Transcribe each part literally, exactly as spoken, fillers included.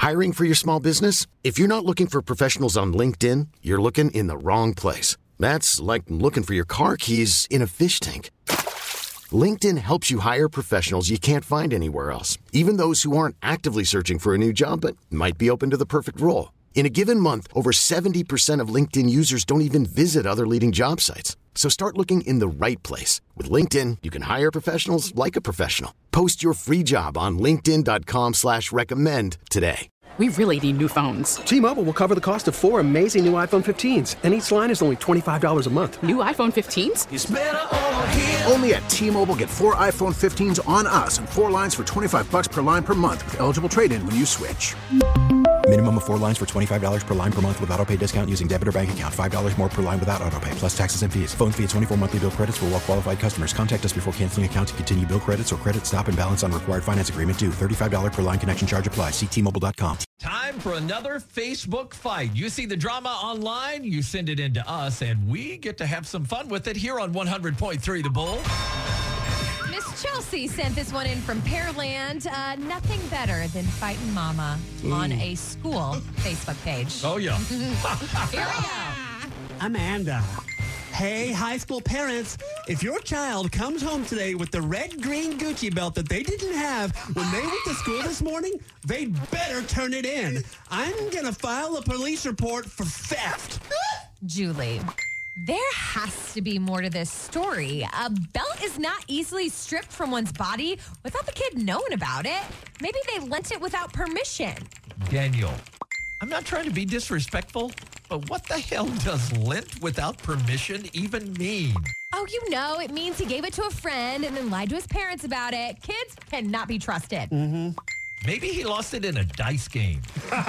Hiring for your small business? If you're not looking for professionals on LinkedIn, you're looking in the wrong place. That's like looking for your car keys in a fish tank. LinkedIn helps you hire professionals you can't find anywhere else, even those who aren't actively searching for a new job but might be open to the perfect role. In a given month, over seventy percent of LinkedIn users don't even visit other leading job sites. So start looking in the right place. With LinkedIn, you can hire professionals like a professional. Post your free job on linkedin.com slash recommend today. We really need new phones. T-Mobile will cover the cost of four amazing new iPhone fifteens, and each line is only twenty-five dollars a month. New iPhone fifteens? It's better over here. Only at T-Mobile, get four iPhone fifteens on us and four lines for twenty-five dollars per line per month with eligible trade-in when you switch. Minimum of four lines for twenty-five dollars per line per month with autopay discount using debit or bank account. five dollars more per line without autopay, plus taxes and fees. Phone fee at twenty-four monthly bill credits for well-qualified customers. Contact us before canceling account to continue bill credits or credit stop and balance on required finance agreement due. thirty-five dollars per line connection charge applies. See T Mobile dot com. Time for another Facebook fight. You see the drama online, you send it in to us, and we get to have some fun with it here on one hundred point three The Bull. Miss Chelsea sent this one in from Pearland. Uh, nothing better than fighting mama Ooh. on a school Facebook page. Oh, yeah. Here we go. Amanda. Hey, high school parents, if your child comes home today with the red-green Gucci belt that they didn't have when they went to school this morning, they'd better turn it in. I'm going to file a police report for theft. Julie, there has to be more to this story. A belt is not easily stripped from one's body without the kid knowing about it. Maybe they lent it without permission. Daniel, I'm not trying to be disrespectful, but what the hell does lent without permission even mean? Oh, you know, it means he gave it to a friend and then lied to his parents about it. Kids cannot be trusted. Mm-hmm. Maybe he lost it in a dice game.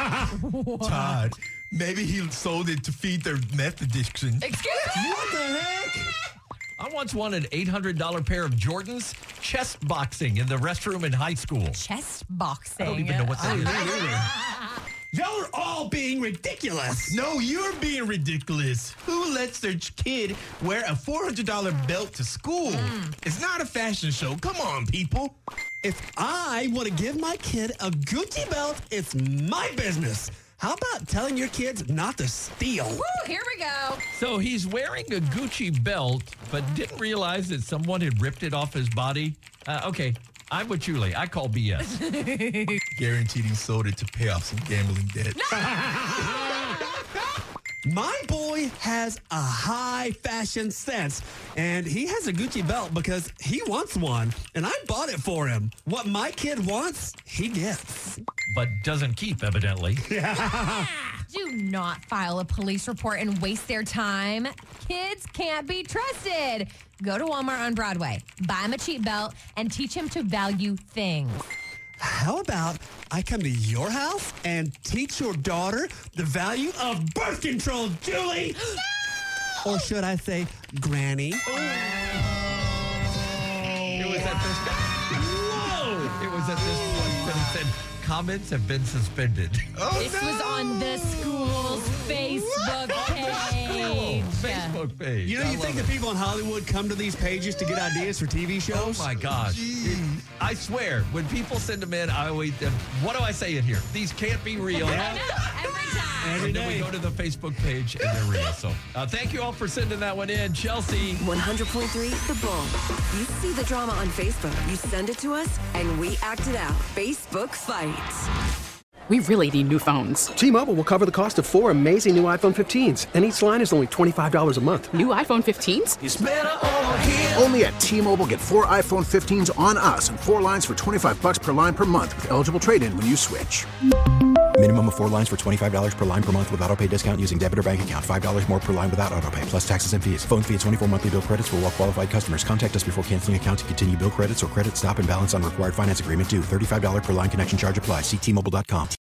Todd, maybe he sold it to feed their meth addiction. Excuse me? What the heck? I once won an eight hundred dollars pair of Jordans chest boxing in the restroom in high school. Chest boxing. I don't even know what that is. Y'all are all being ridiculous. No, you're being ridiculous. Who lets their kid wear a four hundred dollars belt to school? Mm. It's not a fashion show. Come on, people. If I want to give my kid a Gucci belt, it's my business. How about telling your kids not to steal? Woo, here we go. So he's wearing a Gucci belt, but didn't realize that someone had ripped it off his body. Uh, okay, I'm with Julie. I call B S. Guaranteed he sold it to pay off some gambling debt. My boy has a high fashion sense, and he has a Gucci belt because he wants one, and I bought it for him. What my kid wants, he gets. But doesn't keep, evidently. Yeah. Do not file a police report and waste their time. Kids can't be trusted. Go to Walmart on Broadway, buy him a cheap belt, and teach him to value things. How about I come to your house and teach your daughter the value of birth control, Julie? No! Or should I say, Granny? Oh. It was at this Whoa! It was at this point that he said, comments have been suspended. Oh, this no! was on the school's Facebook page. Facebook page. You know, you think it. the people in Hollywood come to these pages to get ideas for T V shows? Oh, my gosh. It, I swear, when people send them in, I always, uh, what do I say in here? These can't be real. I know, every time. Every and then day. we go to the Facebook page and they're real. So uh, thank you all for sending that one in. Chelsea. one hundred point three The Bull. You see the drama on Facebook, you send it to us, and we act it out. Facebook Fights. We really need new phones. T-Mobile will cover the cost of four amazing new iPhone fifteens, and each line is only twenty-five dollars a month. New iPhone fifteens? It's better over here. Only at T-Mobile, get four iPhone fifteens on us and four lines for twenty-five dollars per line per month with eligible trade-in when you switch. Minimum of four lines for twenty-five dollars per line per month with autopay discount using debit or bank account. five dollars more per line without autopay, plus taxes and fees. Phone fee at twenty-four monthly bill credits for well-qualified customers. Contact us before canceling account to continue bill credits or credit stop and balance on required finance agreement due. thirty-five dollars per line connection charge applies. See T Mobile dot com.